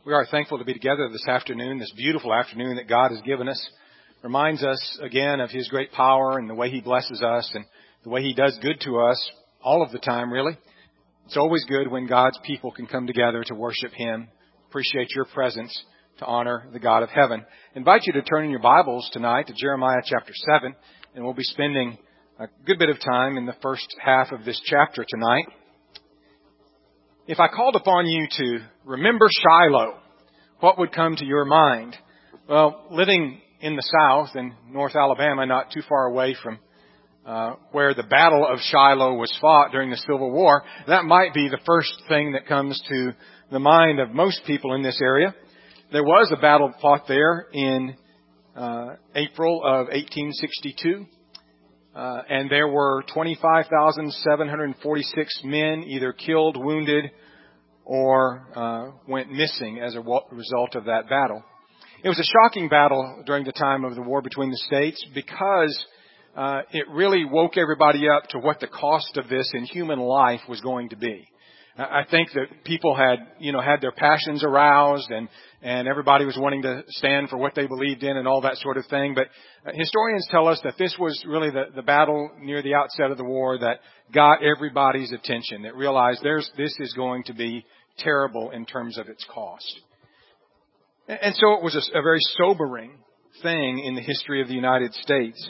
We are thankful to be together this afternoon, this beautiful afternoon that God has given us. Reminds us again of His great power and the way He blesses us and the way He does good to us all of the time, really. It's always good when God's people can come together to worship Him. Appreciate your presence to honor the God of heaven. I invite you to turn in your Bibles tonight to Jeremiah chapter 7, and we'll be spending a good bit of time in the first half of this chapter tonight. If I called upon you to remember Shiloh, what would come to your mind? Well, living in the South, in North Alabama, not too far away from where the Battle of Shiloh was fought during the Civil War, that might be the first thing that comes to the mind of most people in this area. There was a battle fought there in April of 1862. And there were 25,746 men either killed, wounded, or went missing as a result of that battle. It was a shocking battle during the time of the war between the states because it really woke everybody up to what the cost of this in human life was going to be. I think that people had their passions aroused and everybody was wanting to stand for what they believed in and all that sort of thing. But historians tell us that this was really the battle near the outset of the war that got everybody's attention, that realized this is going to be terrible in terms of its cost. And so it was a very sobering thing in the history of the United States.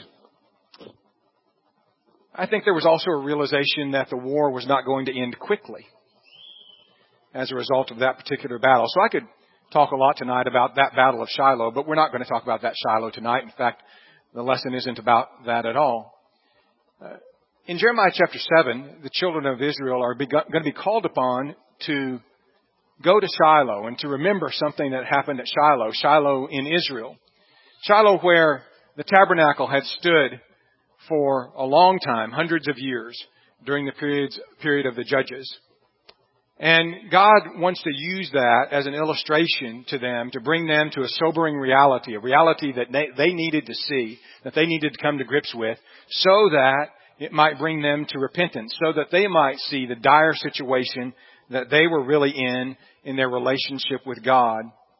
I think there was also a realization that the war was not going to end quickly as a result of that particular battle. So I could talk a lot tonight about that Battle of Shiloh, but we're not going to talk about that Shiloh tonight. In fact, the lesson isn't about that at all. In Jeremiah chapter 7, the children of Israel are going to be called upon to go to Shiloh and to remember something that happened at Shiloh, Shiloh in Israel. Shiloh where the tabernacle had stood for a long time, hundreds of years, during the period of the Judges. And God wants to use that as an illustration to them, to bring them to a sobering reality, a reality that they needed to see, that they needed to come to grips with, so that it might bring them to repentance, so that they might see the dire situation that they were really in their relationship with God.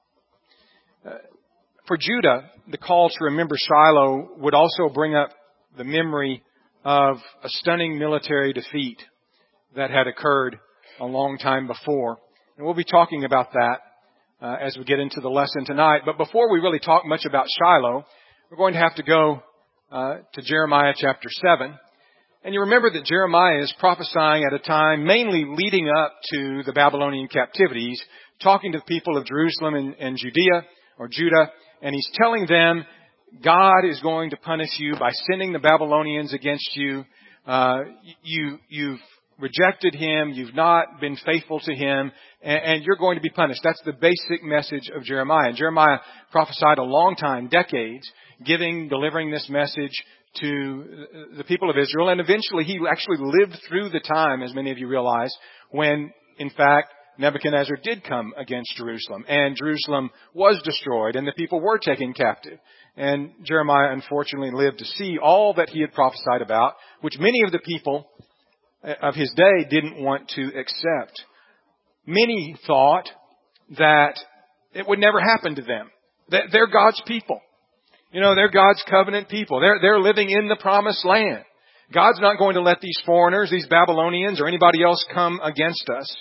For Judah, the call to remember Shiloh would also bring up the memory of a stunning military defeat that had occurred a long time before. And we'll be talking about that as we get into the lesson tonight. But before we really talk much about Shiloh, we're going to have to go to Jeremiah chapter 7. And you remember that Jeremiah is prophesying at a time mainly leading up to the Babylonian captivities, talking to the people of Jerusalem and Judah, and he's telling them, God is going to punish you by sending the Babylonians against you. You've rejected Him, you've not been faithful to Him, and you're going to be punished. That's the basic message of Jeremiah. And Jeremiah prophesied a long time, decades, delivering this message to the people of Israel. And eventually he actually lived through the time, as many of you realize, when, in fact, Nebuchadnezzar did come against Jerusalem. And Jerusalem was destroyed, and the people were taken captive. And Jeremiah, unfortunately, lived to see all that he had prophesied about, which many of the people of his day didn't want to accept. Many thought that it would never happen to them. That they're God's people. They're God's covenant people. They're living in the promised land. God's not going to let these foreigners, these Babylonians, or anybody else come against us.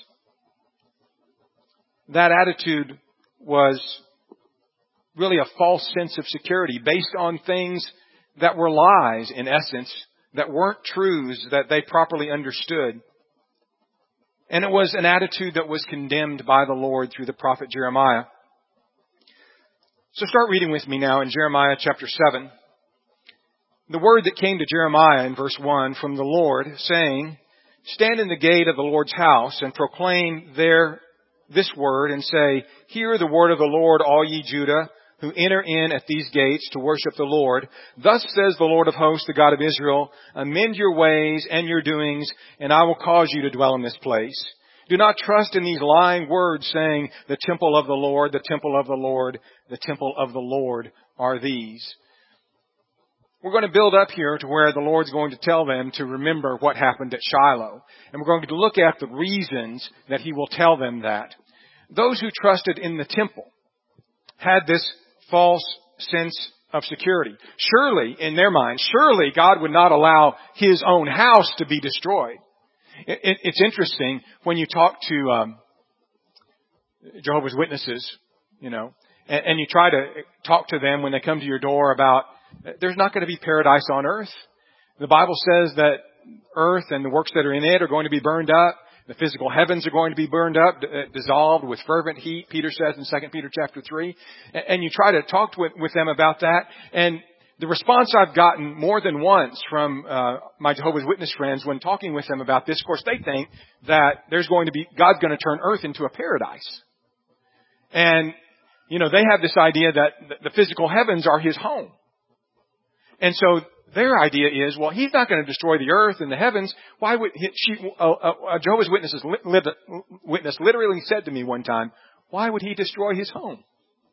That attitude was really a false sense of security based on things that were lies, in essence, that weren't truths that they properly understood. And it was an attitude that was condemned by the Lord through the prophet Jeremiah. So start reading with me now in Jeremiah chapter 7. The word that came to Jeremiah in verse 1 from the Lord, saying, Stand in the gate of the Lord's house and proclaim there this word and say, Hear the word of the Lord, all ye Judah, who enter in at these gates to worship the Lord. Thus says the Lord of hosts, the God of Israel, Amend your ways and your doings, and I will cause you to dwell in this place. Do not trust in these lying words, saying, The temple of the Lord, the temple of the Lord, the temple of the Lord are these. We're going to build up here to where the Lord's going to tell them to remember what happened at Shiloh. And we're going to look at the reasons that He will tell them that. Those who trusted in the temple had this false sense of security. Surely, in their mind, surely God would not allow His own house to be destroyed. It's interesting when you talk to Jehovah's Witnesses, and you try to talk to them when they come to your door about there's not going to be paradise on earth. The Bible says that earth and the works that are in it are going to be burned up. The physical heavens are going to be burned up, dissolved with fervent heat, Peter says in 2 Peter chapter 3. And you try to talk with them about that. And the response I've gotten more than once from my Jehovah's Witness friends when talking with them about this, of course, they think that God's going to turn earth into a paradise. And, they have this idea that the physical heavens are His home. And so their idea is, well, He's not going to destroy the earth and the heavens. Why would a Jehovah's Witness literally said to me one time, why would He destroy His home?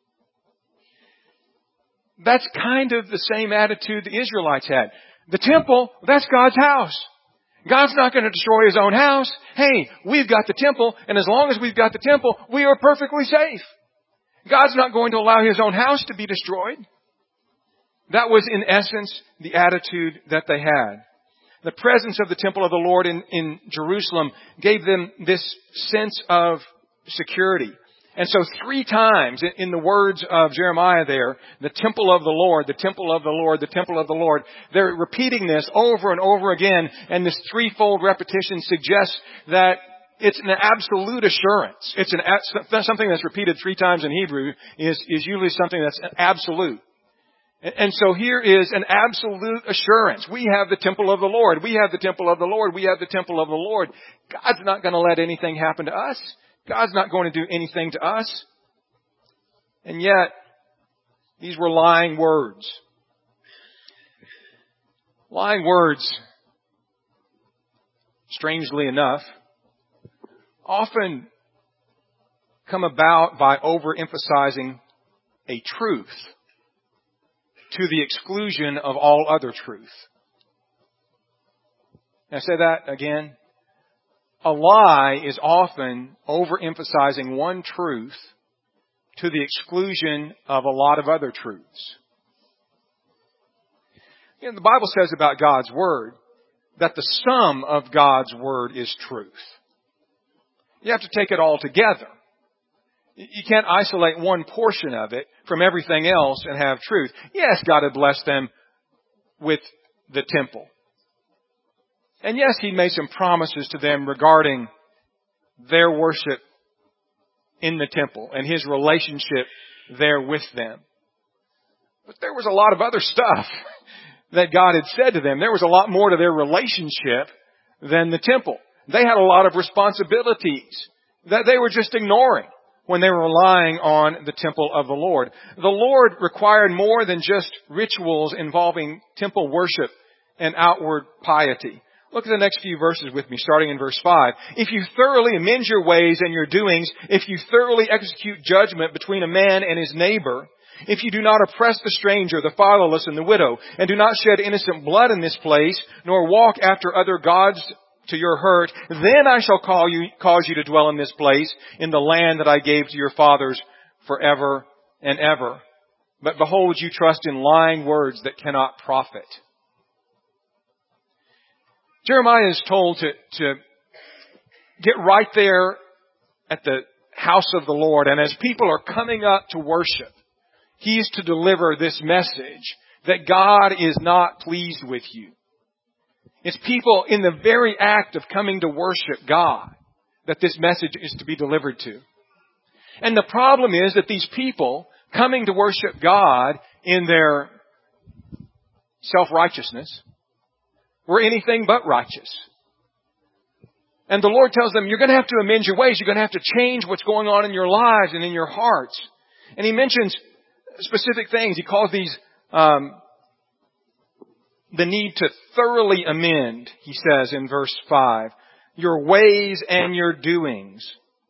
That's kind of the same attitude the Israelites had. The temple, that's God's house. God's not going to destroy His own house. Hey, we've got the temple, and as long as we've got the temple, we are perfectly safe. God's not going to allow His own house to be destroyed. That was, in essence, the attitude that they had. The presence of the temple of the Lord in Jerusalem gave them this sense of security. And so 3 times in the words of Jeremiah there, the temple of the Lord, the temple of the Lord, the temple of the Lord, they're repeating this over and over again, and this threefold repetition suggests that it's an absolute assurance. It's something that's repeated 3 times in Hebrew is usually something that's absolute. And so here is an absolute assurance. We have the temple of the Lord. We have the temple of the Lord. We have the temple of the Lord. God's not going to let anything happen to us. God's not going to do anything to us. And yet, these were lying words. Lying words, strangely enough, often come about by overemphasizing a truth to the exclusion of all other truth. Can I say that again? A lie is often overemphasizing one truth to the exclusion of a lot of other truths. The Bible says about God's Word that the sum of God's Word is truth. You have to take it all together. You can't isolate one portion of it from everything else and have truth. Yes, God had blessed them with the temple. And yes, He made some promises to them regarding their worship in the temple and His relationship there with them. But there was a lot of other stuff that God had said to them. There was a lot more to their relationship than the temple. They had a lot of responsibilities that they were just ignoring when they were relying on the temple of the Lord. The Lord required more than just rituals involving temple worship and outward piety. Look at the next few verses with me, starting in verse 5. If you thoroughly amend your ways and your doings, if you thoroughly execute judgment between a man and his neighbor, if you do not oppress the stranger, the fatherless, and the widow, and do not shed innocent blood in this place, nor walk after other gods to your hurt, then I shall cause you to dwell in this place, in the land that I gave to your fathers forever and ever. But behold, you trust in lying words that cannot profit. Jeremiah is told to get right there at the house of the Lord, and as people are coming up to worship, he's to deliver this message that God is not pleased with you. It's people in the very act of coming to worship God that this message is to be delivered to. And the problem is that these people coming to worship God in their self-righteousness were anything but righteous. And the Lord tells them, you're going to have to amend your ways. You're going to have to change what's going on in your lives and in your hearts. And He mentions specific things. He calls these the need to thoroughly amend, he says in verse 5, your ways and your doings.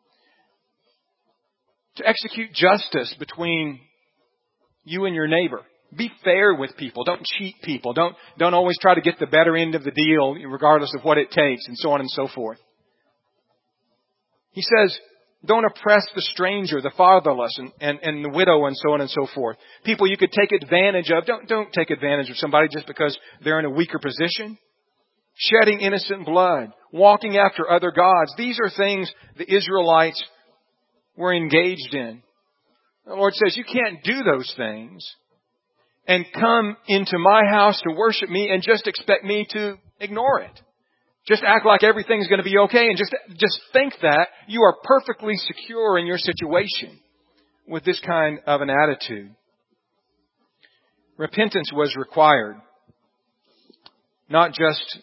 To execute justice between you and your neighbor. Be fair with people. Don't cheat people. Don't always try to get the better end of the deal regardless of what it takes, and so on and so forth. He says, Don't oppress the stranger, the fatherless, and the widow, and so on and so forth. People you could take advantage of. Don't take advantage of somebody just because they're in a weaker position. Shedding innocent blood. Walking after other gods. These are things the Israelites were engaged in. The Lord says, you can't do those things and come into my house to worship me and just expect me to ignore it. Just act like everything's going to be okay and just think that you are perfectly secure in your situation with this kind of an attitude. Repentance was required. Not just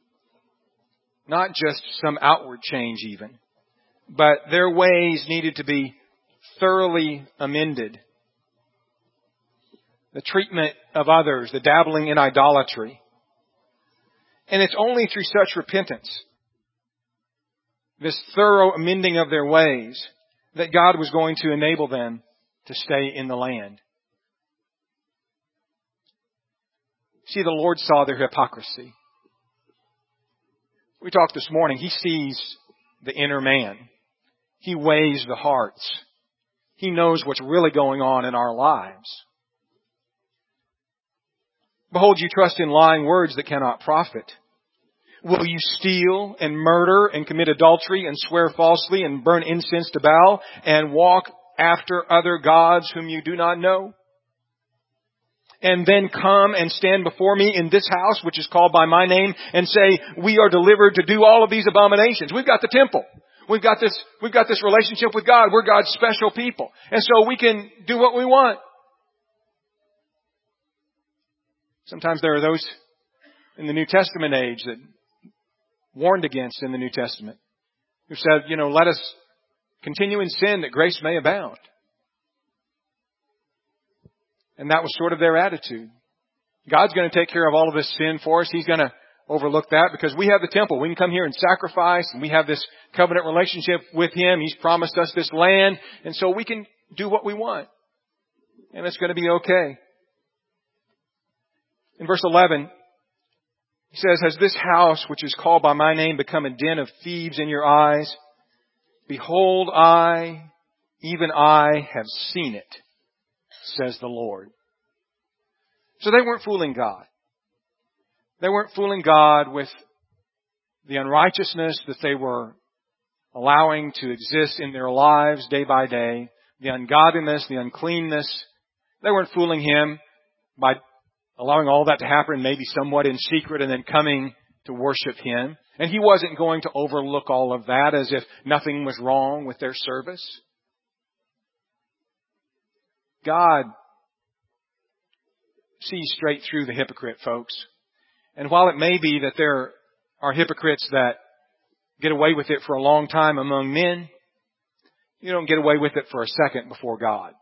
some outward change even, but their ways needed to be thoroughly amended. The treatment of others, the dabbling in idolatry. And it's only through such repentance, this thorough amending of their ways, that God was going to enable them to stay in the land. See, the Lord saw their hypocrisy. We talked this morning, He sees the inner man. He weighs the hearts. He knows what's really going on in our lives. Behold, you trust in lying words that cannot profit. Will you steal and murder and commit adultery and swear falsely and burn incense to Baal and walk after other gods whom you do not know? And then come and stand before me in this house, which is called by my name, and say, we are delivered to do all of these abominations. We've got the temple. We've got this relationship with God. We're God's special people. And so we can do what we want. Sometimes there are those in the New Testament age that warned against in the New Testament, who said, let us continue in sin that grace may abound. And that was sort of their attitude. God's going to take care of all of this sin for us. He's going to overlook that because we have the temple. We can come here and sacrifice, and we have this covenant relationship with Him. He's promised us this land, and so we can do what we want. And it's going to be okay. In verse 11, He says, has this house, which is called by my name, become a den of thieves in your eyes? Behold, even I have seen it, says the Lord. So they weren't fooling God. They weren't fooling God with the unrighteousness that they were allowing to exist in their lives day by day, the ungodliness, the uncleanness. They weren't fooling Him by allowing all that to happen, maybe somewhat in secret, and then coming to worship Him. And He wasn't going to overlook all of that as if nothing was wrong with their service. God sees straight through the hypocrite, folks. And while it may be that there are hypocrites that get away with it for a long time among men, you don't get away with it for a second before God.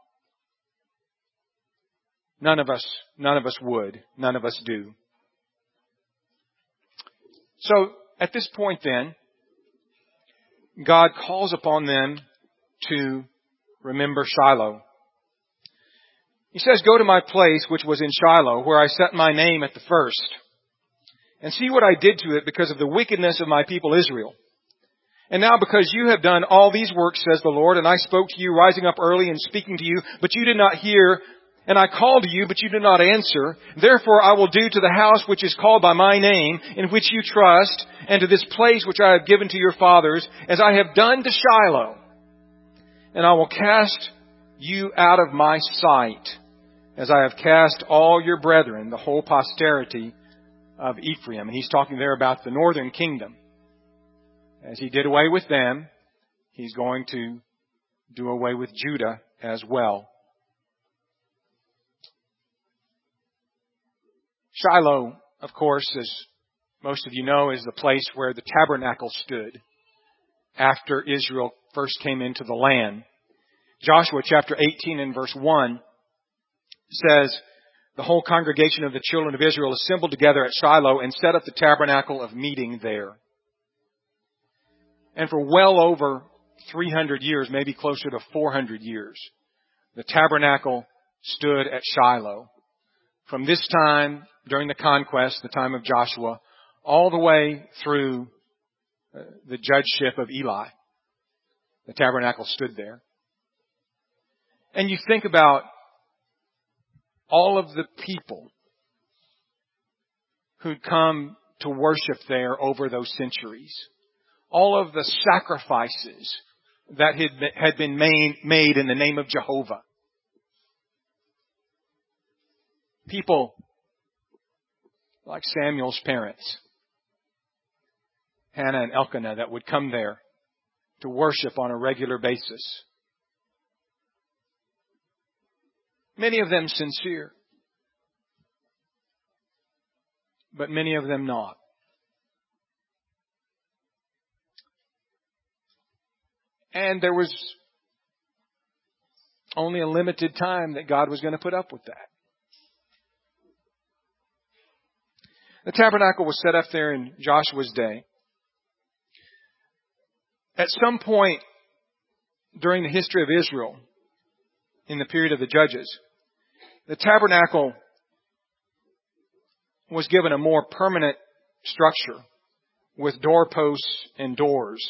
None of us would. None of us do. So, at this point then, God calls upon them to remember Shiloh. He says, go to my place which was in Shiloh, where I set my name at the first, and see what I did to it because of the wickedness of my people Israel. And now because you have done all these works, says the Lord, and I spoke to you rising up early and speaking to you, but you did not hear, and I called to you, but you did not answer. Therefore I will do to the house which is called by my name, in which you trust, and to this place which I have given to your fathers, as I have done to Shiloh. And I will cast you out of my sight, as I have cast all your brethren, the whole posterity of Ephraim. And He's talking there about the northern kingdom. As He did away with them, He's going to do away with Judah as well. Shiloh, of course, as most of you know, is the place where the tabernacle stood after Israel first came into the land. Joshua chapter 18 and verse 1 says, the whole congregation of the children of Israel assembled together at Shiloh and set up the tabernacle of meeting there. And for well over 300 years, maybe closer to 400 years, the tabernacle stood at Shiloh. From this time, during the conquest, the time of Joshua, all the way through the judgeship of Eli. the tabernacle stood there. And you think about all of the people who'd come to worship there over those centuries. All of the sacrifices that had been made in the name of Jehovah. People like Samuel's parents, Hannah and Elkanah, that would come there to worship on a regular basis. Many of them sincere, but many of them not. And there was only a limited time that God was going to put up with that. The tabernacle was set up there in Joshua's day. At some point during the history of Israel, in the period of the Judges, the tabernacle was given a more permanent structure with doorposts and doors.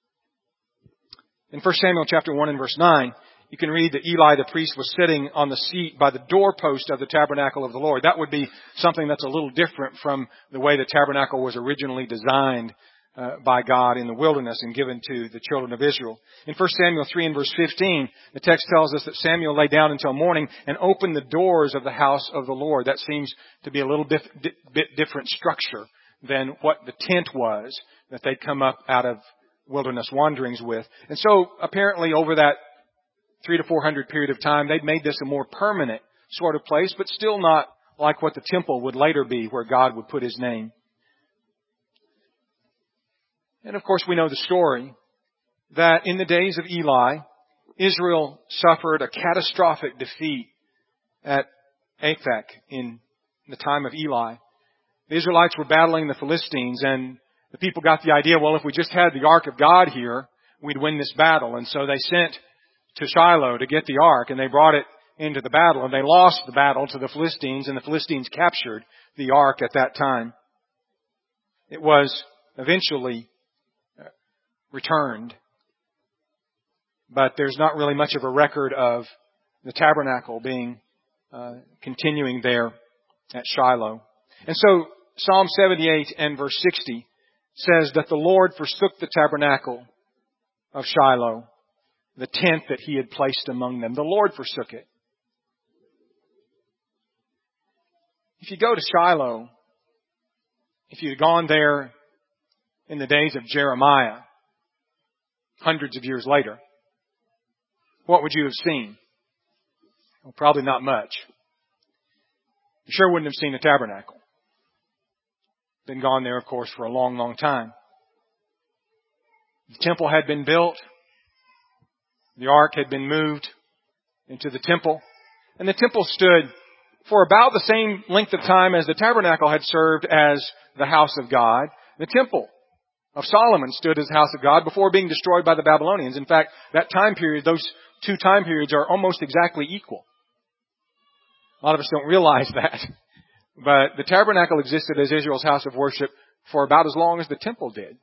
In 1 Samuel chapter 1 and verse 9, you can read that Eli the priest was sitting on the seat by the doorpost of the tabernacle of the Lord. That would be something that's a little different from the way the tabernacle was originally designed by God in the wilderness and given to the children of Israel. In 1 Samuel 3 and verse 15, the text tells us that Samuel lay down until morning and opened the doors of the house of the Lord. That seems to be a little bit different structure than what the tent was that they'd come up out of wilderness wanderings with. And so apparently over that 300 to 400 period of time, they'd made this a more permanent sort of place, but still not like what the temple would later be, where God would put His name. And of course we know the story that in the days of Eli, Israel suffered a catastrophic defeat at Aphek in the time of Eli. The Israelites were battling the Philistines, and the people got the idea, well, if we just had the Ark of God here, we'd win this battle. And so they sent to Shiloh to get the Ark, and they brought it into the battle, and they lost the battle to the Philistines, and the Philistines captured the Ark at that time. It was eventually returned, but there's not really much of a record of the tabernacle being continuing there at Shiloh. And so Psalm 78 and verse 60 says that the Lord forsook the tabernacle of Shiloh, the tent that He had placed among them. The Lord forsook it. If you go to Shiloh, if you'd gone there in the days of Jeremiah, hundreds of years later, what would you have seen? Well, probably not much. You sure wouldn't have seen the tabernacle. Been gone there, of course, for a long, long time. The temple had been built. The ark had been moved into the temple. And the temple stood for about the same length of time as the tabernacle had served as the house of God. The temple of Solomon stood as the house of God before being destroyed by the Babylonians. In fact, that time period, those two time periods are almost exactly equal. A lot of us don't realize that. But the tabernacle existed as Israel's house of worship for about as long as the temple did.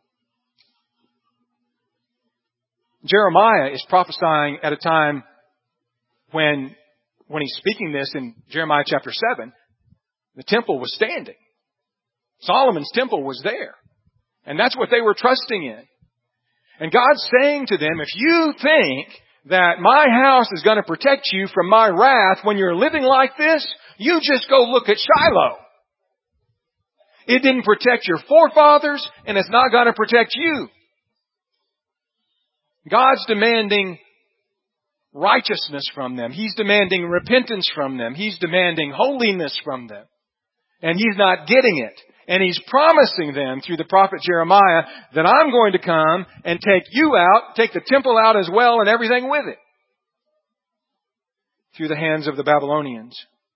Jeremiah is prophesying at a time when he's speaking this in Jeremiah chapter 7, the temple was standing. Solomon's temple was there. And that's what they were trusting in. And God's saying to them, if you think that my house is going to protect you from my wrath when you're living like this, you just go look at Shiloh. It didn't protect your forefathers, and it's not going to protect you. God's demanding righteousness from them. He's demanding repentance from them. He's demanding holiness from them. And He's not getting it. And He's promising them through the prophet Jeremiah that I'm going to come and take you out, take the temple out as well and everything with it. Through the hands of the Babylonians.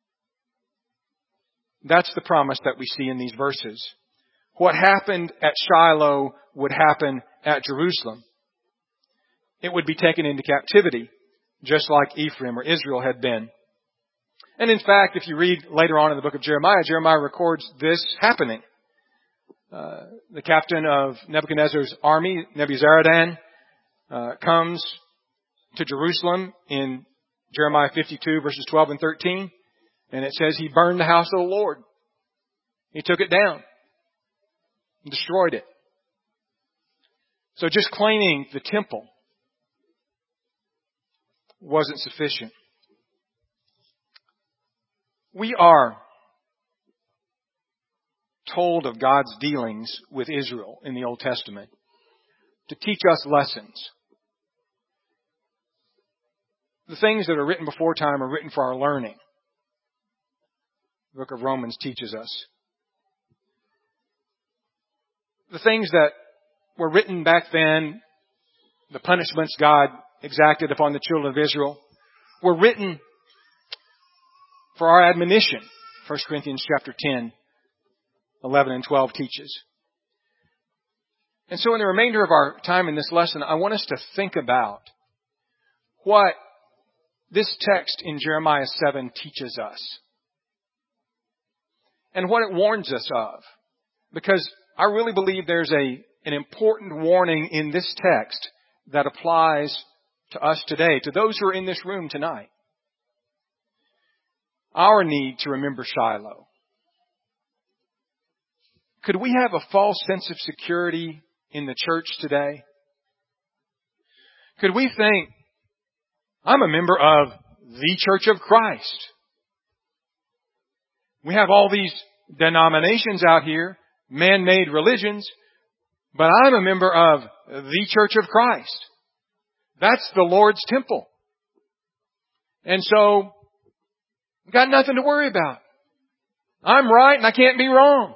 That's the promise that we see in these verses. What happened at Shiloh would happen at Jerusalem. It would be taken into captivity, just like Ephraim or Israel had been. And in fact, if you read later on in the book of Jeremiah, Jeremiah records this happening. The captain of Nebuchadnezzar's army, Nebuzaradan, comes to Jerusalem in Jeremiah 52 verses 12 and 13. And it says he burned the house of the Lord. He took it down and destroyed it. So just claiming the temple wasn't sufficient. We are told of God's dealings with Israel in the Old Testament to teach us lessons. The things that are written before time are written for our learning. The book of Romans teaches us. The things that were written back then, the punishments God exacted upon the children of Israel, were written for our admonition. 1 Corinthians chapter 10, 11 and 12 teaches. And so in the remainder of our time in this lesson, I want us to think about what this text in Jeremiah 7 teaches us. And what it warns us of. Because I really believe there's an important warning in this text that applies to us today, to those who are in this room tonight. Our need to remember Shiloh. Could we have a false sense of security in the church today? Could we think, I'm a member of the Church of Christ. We have all these denominations out here, man-made religions, but I'm a member of the Church of Christ. That's the Lord's temple. And so, I've got nothing to worry about. I'm right and I can't be wrong.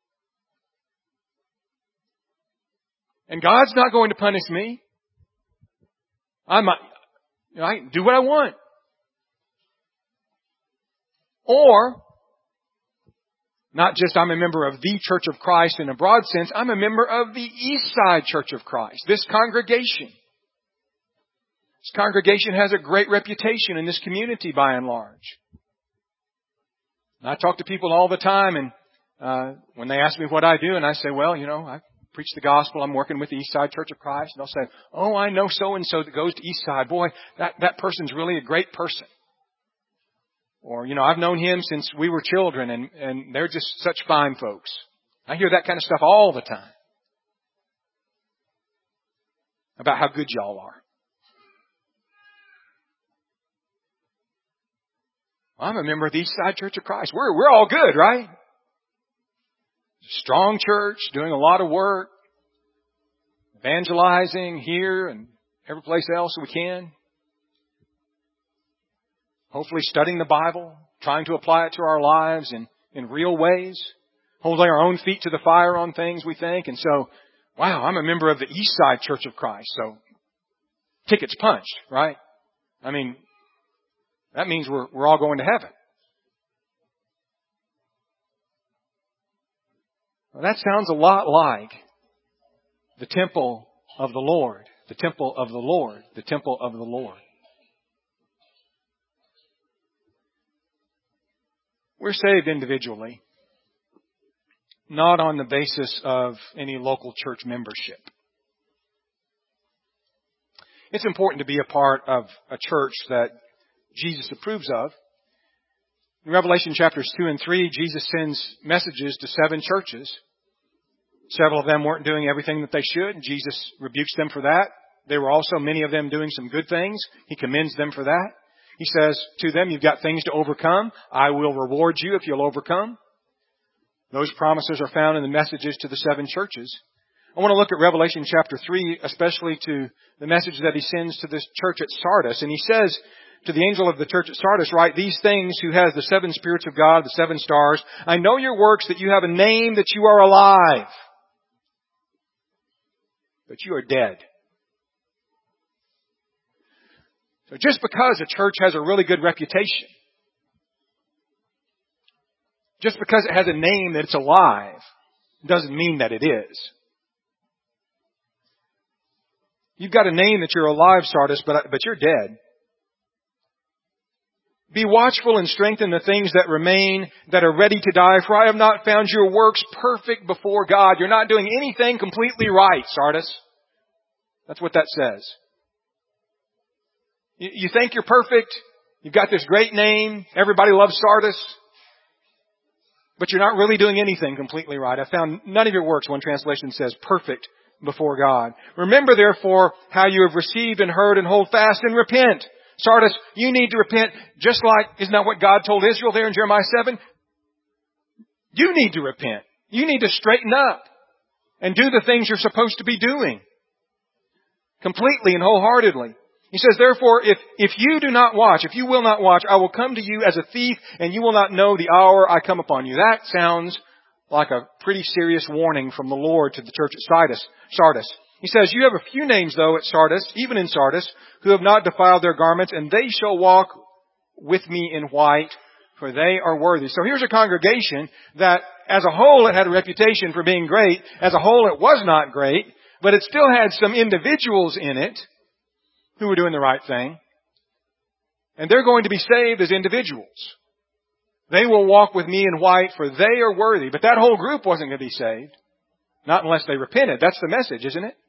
And God's not going to punish me. I can do what I want. Or, not just I'm a member of the Church of Christ in a broad sense, I'm a member of the East Side Church of Christ, this congregation. This congregation has a great reputation in this community by and large. I talk to people all the time, and when they ask me what I do, and I say, well, I preach the gospel, I'm working with the East Side Church of Christ, and they'll say, oh, I know so-and-so that goes to East Side. Boy, that person's really a great person. Or, I've known him since we were children, and they're just such fine folks. I hear that kind of stuff all the time. About how good y'all are. Well, I'm a member of the East Side Church of Christ. We're all good, right? Strong church, doing a lot of work, evangelizing here and every place else we can. Hopefully studying the Bible, trying to apply it to our lives in real ways, holding our own feet to the fire on things we think. And so, wow, I'm a member of the East Side Church of Christ. So, tickets punched, right? I mean, that means we're all going to heaven. Well, that sounds a lot like the temple of the Lord, the temple of the Lord, the temple of the Lord. We're saved individually, not on the basis of any local church membership. It's important to be a part of a church that Jesus approves of. In Revelation chapters 2 and 3, Jesus sends messages to 7 churches. Several of them weren't doing everything that they should, and Jesus rebukes them for that. There were also many of them doing some good things. He commends them for that. He says to them, you've got things to overcome. I will reward you if you'll overcome. Those promises are found in the messages to the 7 churches. I want to look at Revelation chapter 3, especially to the message that he sends to this church at Sardis. And he says to the angel of the church at Sardis, write these things, who has the 7 spirits of God, the 7 stars. I know your works, that you have a name, that you are alive, but you are dead. So just because a church has a really good reputation, just because it has a name that it's alive, doesn't mean that it is. You've got a name that you're alive, Sardis, but you're dead. Be watchful and strengthen the things that remain, that are ready to die, for I have not found your works perfect before God. You're not doing anything completely right, Sardis. That's what that says. You think you're perfect. You've got this great name. Everybody loves Sardis. But you're not really doing anything completely right. I found none of your works, one translation says, perfect before God. Remember, therefore, how you have received and heard, and hold fast and repent. Sardis, you need to repent just like, isn't that what God told Israel there in Jeremiah 7? You need to repent. You need to straighten up and do the things you're supposed to be doing completely and wholeheartedly. He says, therefore, if you do not watch, if you will not watch, I will come to you as a thief, and you will not know the hour I come upon you. That sounds like a pretty serious warning from the Lord to the church at Sardis. He says, you have a few names, though, at Sardis, even in Sardis, who have not defiled their garments, and they shall walk with me in white, for they are worthy. So here's a congregation that, as a whole, it had a reputation for being great. As a whole, it was not great, but it still had some individuals in it who were doing the right thing. And they're going to be saved as individuals. They will walk with me in white, for they are worthy. But that whole group wasn't going to be saved. Not unless they repented. That's the message, isn't it?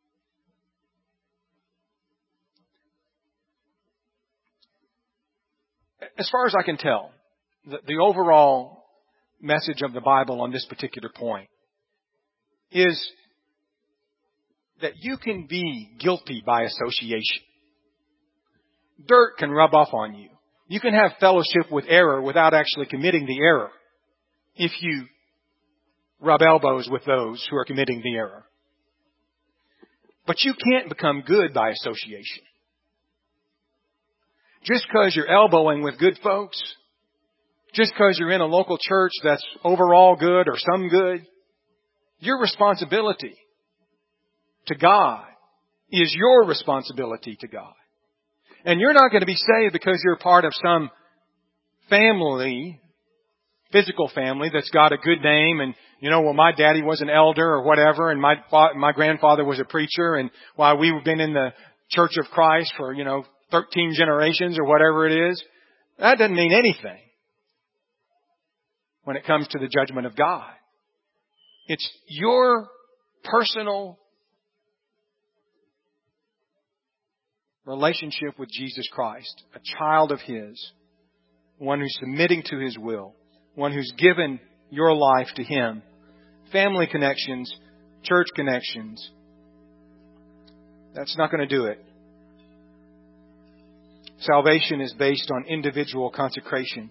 As far as I can tell, the overall message of the Bible on this particular point is that you can be guilty by association. Dirt can rub off on you. You can have fellowship with error without actually committing the error if you rub elbows with those who are committing the error. But you can't become good by association. Just because you're elbowing with good folks, just because you're in a local church that's overall good or some good, your responsibility to God is your responsibility to God. And you're not going to be saved because you're part of some family, physical family that's got a good name and, well, my daddy was an elder or whatever, and my grandfather was a preacher, and while we've been in the Church of Christ for, 13 generations or whatever it is. That doesn't mean anything when it comes to the judgment of God. It's your personal relationship with Jesus Christ, a child of His, one who's submitting to His will, one who's given your life to Him. Family connections, church connections, that's not going to do it. Salvation is based on individual consecration.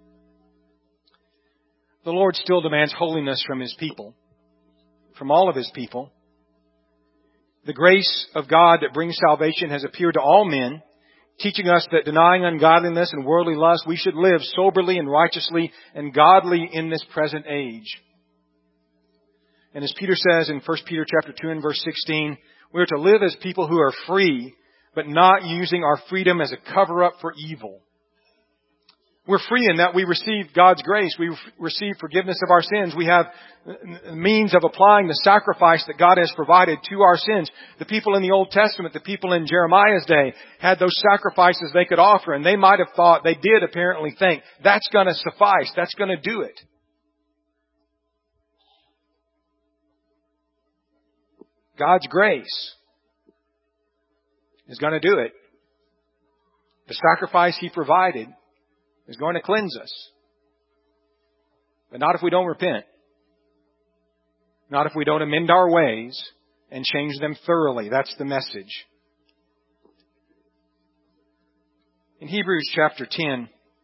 The Lord still demands holiness from His people, from all of His people. The grace of God that brings salvation has appeared to all men, teaching us that denying ungodliness and worldly lust, we should live soberly and righteously and godly in this present age. And as Peter says in 1 Peter chapter 2 and verse 16, we are to live as people who are free, but not using our freedom as a cover-up for evil. We're free in that we receive God's grace. We receive forgiveness of our sins. We have means of applying the sacrifice that God has provided to our sins. The people in the Old Testament, the people in Jeremiah's day, had those sacrifices they could offer, and they might have thought, they did apparently think, that's going to suffice. That's going to do it. God's grace is going to do it. The sacrifice He provided is going to cleanse us. But not if we don't repent. Not if we don't amend our ways and change them thoroughly. That's the message. In Hebrews chapter 10,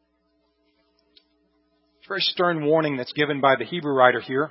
it's a very stern warning that's given by the Hebrew writer here.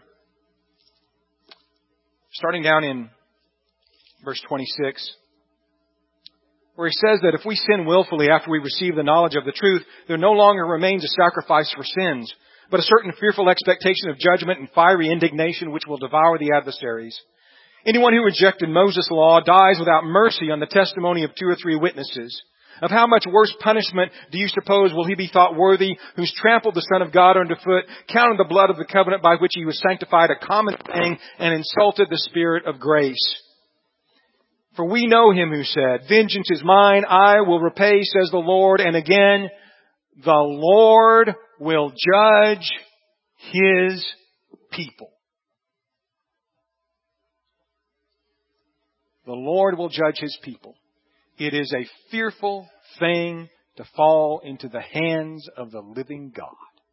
Starting down in verse 26. Where he says that if we sin willfully after we receive the knowledge of the truth, there no longer remains a sacrifice for sins, but a certain fearful expectation of judgment and fiery indignation which will devour the adversaries. Anyone who rejected Moses' law dies without mercy on the testimony of 2 or 3 witnesses. Of how much worse punishment do you suppose will he be thought worthy who's trampled the Son of God underfoot, counted the blood of the covenant by which he was sanctified a common thing, and insulted the Spirit of grace? For we know Him who said, vengeance is mine, I will repay, says the Lord. And again, the Lord will judge His people. The Lord will judge His people. It is a fearful thing to fall into the hands of the living God.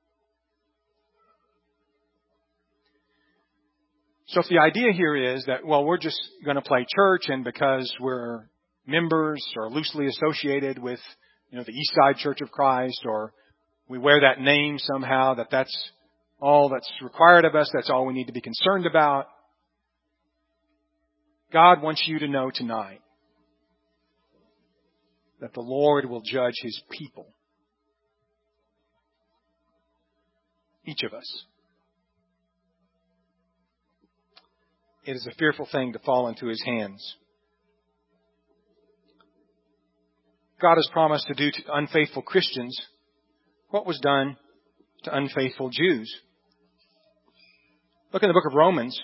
So if the idea here is that, well, we're just going to play church, and because we're members or loosely associated with, the East Side Church of Christ, or we wear that name somehow, that's all that's required of us, that's all we need to be concerned about. God wants you to know tonight that the Lord will judge His people. Each of us. It is a fearful thing to fall into His hands. God has promised to do to unfaithful Christians what was done to unfaithful Jews. Look in the book of Romans.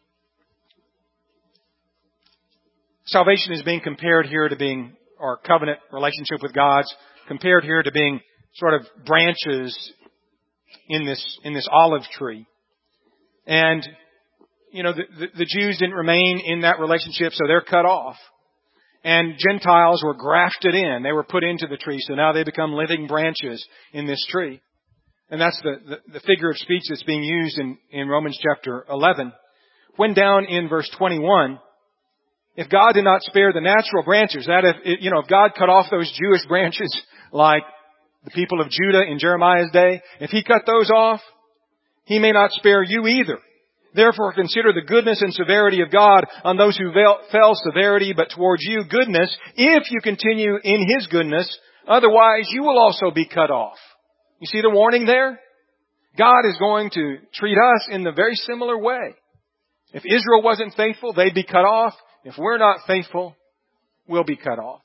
Salvation is being compared here to being, or covenant relationship with God's, compared here to being sort of branches in this olive tree. And, the Jews didn't remain in that relationship, so they're cut off. And Gentiles were grafted in. They were put into the tree, so now they become living branches in this tree. And that's the figure of speech that's being used in Romans chapter 11. When down in verse 21, if God did not spare the natural branches, if God cut off those Jewish branches like the people of Judah in Jeremiah's day, if He cut those off, He may not spare you either. Therefore consider the goodness and severity of God on those who fell severity, but towards you goodness, if you continue in His goodness, otherwise you will also be cut off. You see the warning there? God is going to treat us in the very similar way. If Israel wasn't faithful, they'd be cut off. If we're not faithful, we'll be cut off.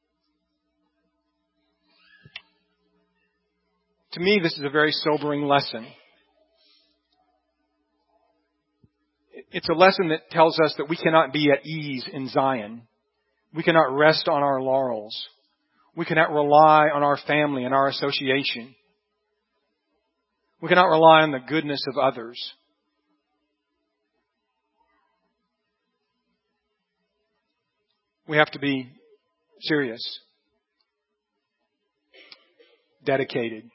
To me, this is a very sobering lesson. It's a lesson that tells us that we cannot be at ease in Zion. We cannot rest on our laurels. We cannot rely on our family and our association. We cannot rely on the goodness of others. We have to be serious, dedicated,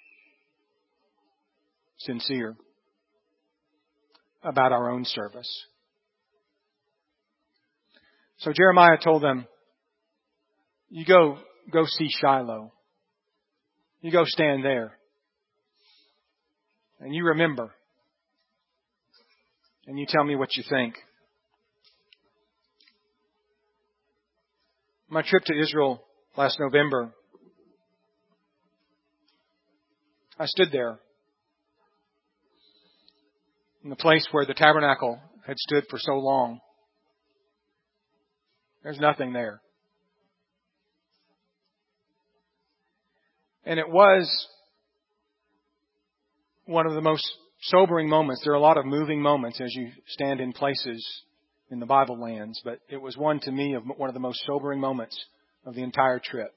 sincere about our own service. So Jeremiah told them, you go see Shiloh. You go stand there. And you remember. And you tell me what you think. My trip to Israel last November, I stood there in the place where the tabernacle had stood for so long. There's nothing there. And it was one of the most sobering moments. There are a lot of moving moments as you stand in places in the Bible lands, but it was one to me of one of the most sobering moments of the entire trip.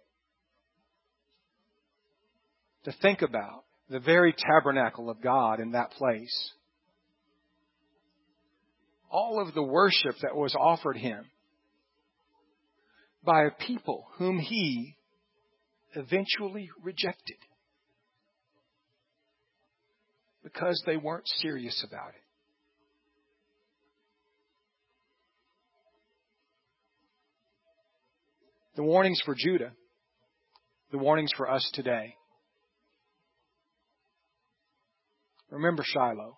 To think about the very tabernacle of God in that place. All of the worship that was offered Him by a people whom He eventually rejected because they weren't serious about it. The warnings for Judah, the warnings for us today. Remember Shiloh.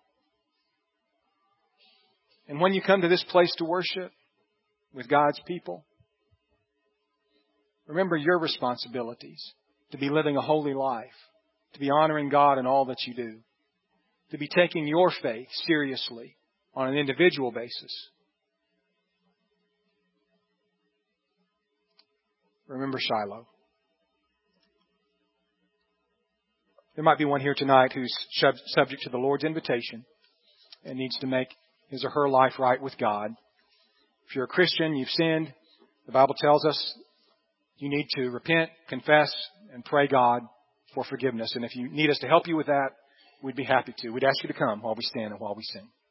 And when you come to this place to worship with God's people, remember your responsibilities to be living a holy life, to be honoring God in all that you do, to be taking your faith seriously on an individual basis. Remember Shiloh. There might be one here tonight who's subject to the Lord's invitation and needs to make his or her life right with God. If you're a Christian, you've sinned, the Bible tells us you need to repent, confess, and pray God for forgiveness. And if you need us to help you with that, we'd be happy to. We'd ask you to come while we stand and while we sing.